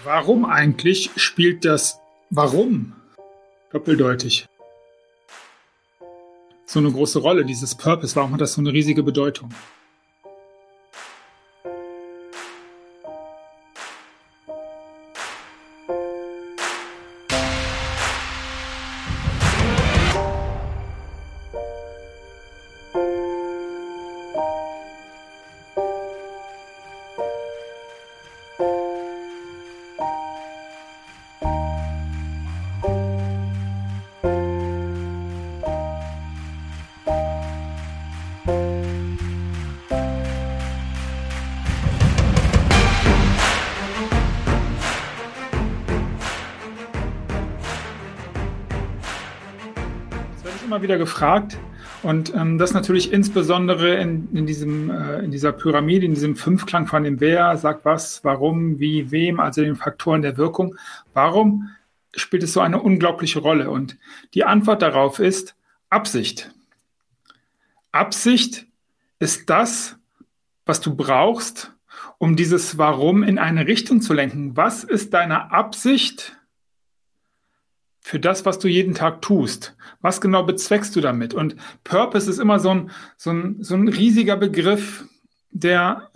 Warum eigentlich spielt das Warum doppeldeutig so eine große Rolle, dieses Purpose? Warum hat das so eine riesige Bedeutung? Immer wieder gefragt und das natürlich insbesondere in dieser Pyramide, in diesem Fünfklang von dem Wer, sagt was, warum, wie, wem, also den Faktoren der Wirkung. Warum spielt es so eine unglaubliche Rolle? Und die Antwort darauf ist Absicht. Absicht ist das, was du brauchst, um dieses Warum in eine Richtung zu lenken. Was ist deine Absicht für das, was du jeden Tag tust? Was genau bezweckst du damit? Und Purpose ist immer so ein riesiger Begriff, der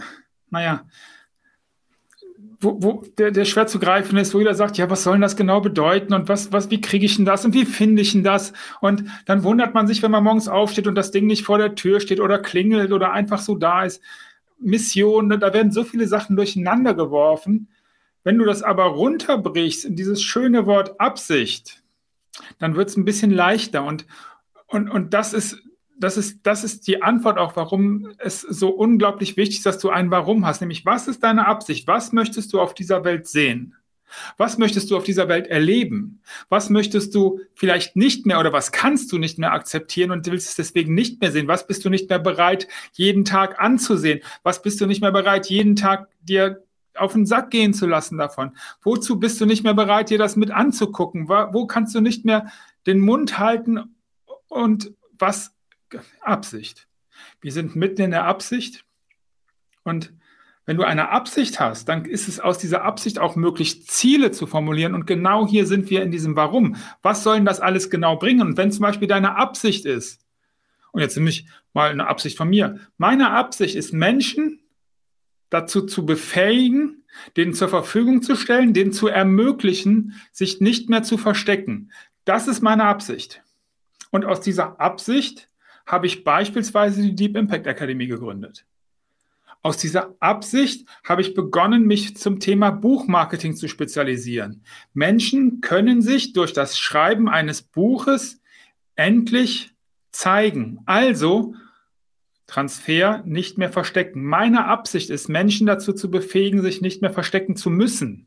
schwer zu greifen ist, wo jeder sagt, ja, was soll denn das genau bedeuten und wie kriege ich denn das und wie finde ich denn das? Und dann wundert man sich, wenn man morgens aufsteht und das Ding nicht vor der Tür steht oder klingelt oder einfach so da ist. Mission, da werden so viele Sachen durcheinander geworfen. Wenn du das aber runterbrichst in dieses schöne Wort Absicht, dann wird es ein bisschen leichter. Und das ist die Antwort auch, warum es so unglaublich wichtig ist, dass du ein Warum hast. Nämlich, was ist deine Absicht? Was möchtest du auf dieser Welt sehen? Was möchtest du auf dieser Welt erleben? Was möchtest du vielleicht nicht mehr oder was kannst du nicht mehr akzeptieren und willst es deswegen nicht mehr sehen? Was bist du nicht mehr bereit, jeden Tag anzusehen? Was bist du nicht mehr bereit, jeden Tag dir auf den Sack gehen zu lassen davon? Wozu bist du nicht mehr bereit, dir das mit anzugucken? Wo kannst du nicht mehr den Mund halten? Und was? Absicht. Wir sind mitten in der Absicht. Und wenn du eine Absicht hast, dann ist es aus dieser Absicht auch möglich, Ziele zu formulieren. Und genau hier sind wir in diesem Warum. Was soll denn das alles genau bringen? Und wenn zum Beispiel deine Absicht ist, und jetzt nämlich mal eine Absicht von mir, meine Absicht ist, Menschen dazu zu befähigen, denen zur Verfügung zu stellen, denen zu ermöglichen, sich nicht mehr zu verstecken. Das ist meine Absicht. Und aus dieser Absicht habe ich beispielsweise die Deep Impact Academy gegründet. Aus dieser Absicht habe ich begonnen, mich zum Thema Buchmarketing zu spezialisieren. Menschen können sich durch das Schreiben eines Buches endlich zeigen. Also Transfer, nicht mehr verstecken. Meine Absicht ist, Menschen dazu zu befähigen, sich nicht mehr verstecken zu müssen.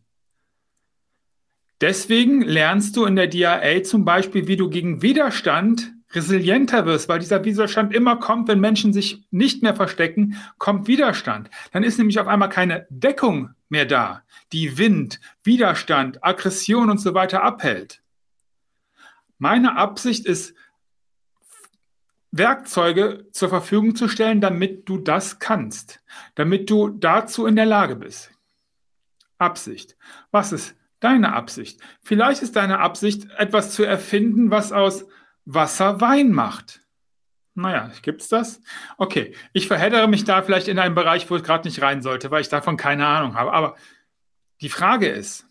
Deswegen lernst du in der DIA zum Beispiel, wie du gegen Widerstand resilienter wirst, weil dieser Widerstand immer kommt, wenn Menschen sich nicht mehr verstecken, kommt Widerstand. Dann ist nämlich auf einmal keine Deckung mehr da, die Wind, Widerstand, Aggression und so weiter abhält. Meine Absicht ist, Werkzeuge zur Verfügung zu stellen, damit du das kannst, damit du dazu in der Lage bist. Absicht. Was ist deine Absicht? Vielleicht ist deine Absicht, etwas zu erfinden, was aus Wasser Wein macht. Naja, gibt's das? Okay, ich verheddere mich da vielleicht in einen Bereich, wo ich gerade nicht rein sollte, weil ich davon keine Ahnung habe. Aber die Frage ist,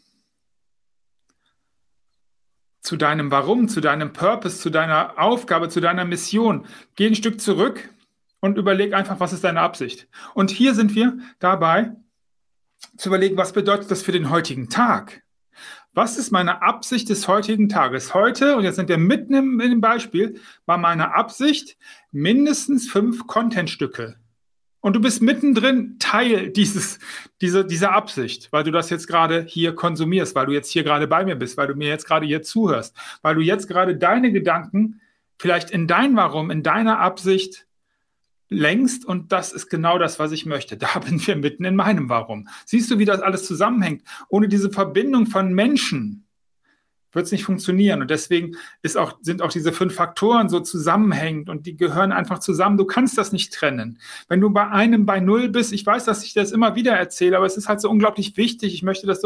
zu deinem Warum, zu deinem Purpose, zu deiner Aufgabe, zu deiner Mission. Geh ein Stück zurück und überleg einfach, was ist deine Absicht. Und hier sind wir dabei, zu überlegen, was bedeutet das für den heutigen Tag? Was ist meine Absicht des heutigen Tages? Heute, und jetzt sind wir mitten im Beispiel, war meine Absicht mindestens 5 Contentstücke. Und du bist mittendrin Teil dieser Absicht, weil du das jetzt gerade hier konsumierst, weil du jetzt hier gerade bei mir bist, weil du mir jetzt gerade hier zuhörst, weil du jetzt gerade deine Gedanken vielleicht in dein Warum, in deiner Absicht lenkst, und das ist genau das, was ich möchte. Da bin wir mitten in meinem Warum. Siehst du, wie das alles zusammenhängt? Ohne diese Verbindung von Menschen wird es nicht funktionieren. Und deswegen sind auch diese 5 Faktoren so zusammenhängend und die gehören einfach zusammen. Du kannst das nicht trennen. Wenn du bei 0 bist, ich weiß, dass ich das immer wieder erzähle, aber es ist halt so unglaublich wichtig. Ich möchte, dass du es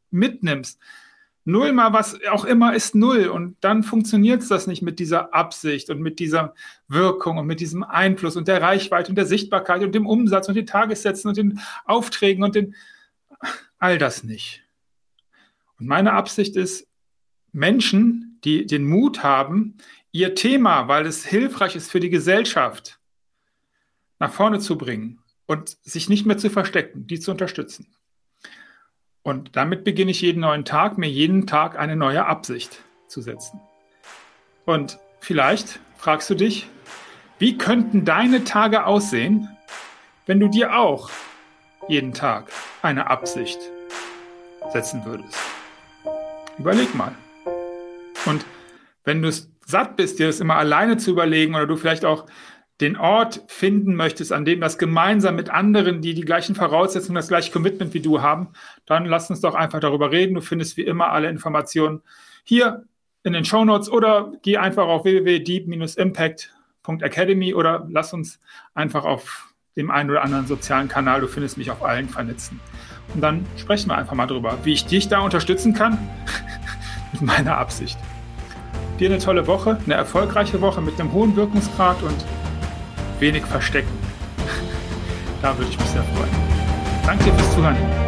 mitnimmst. Null mal was auch immer ist null. Und dann funktioniert das nicht mit dieser Absicht und mit dieser Wirkung und mit diesem Einfluss und der Reichweite und der Sichtbarkeit und dem Umsatz und den Tagessätzen und den Aufträgen und all das nicht. Und meine Absicht ist, Menschen, die den Mut haben, ihr Thema, weil es hilfreich ist für die Gesellschaft, nach vorne zu bringen und sich nicht mehr zu verstecken, die zu unterstützen. Und damit beginne ich jeden neuen Tag, mir jeden Tag eine neue Absicht zu setzen. Und vielleicht fragst du dich, wie könnten deine Tage aussehen, wenn du dir auch jeden Tag eine Absicht setzen würdest? Überleg mal. Und wenn du es satt bist, dir das immer alleine zu überlegen oder du vielleicht auch den Ort finden möchtest, an dem das gemeinsam mit anderen, die die gleichen Voraussetzungen, das gleiche Commitment wie du haben, dann lass uns doch einfach darüber reden. Du findest wie immer alle Informationen hier in den Shownotes oder geh einfach auf www.deep-impact.academy oder lass uns einfach auf dem einen oder anderen sozialen Kanal, du findest mich auf allen vernetzen. Und dann sprechen wir einfach mal drüber, wie ich dich da unterstützen kann mit meiner Absicht. Dir eine tolle Woche, eine erfolgreiche Woche mit einem hohen Wirkungsgrad und wenig Verstecken. Da würde ich mich sehr freuen. Danke dir fürs Zuhören.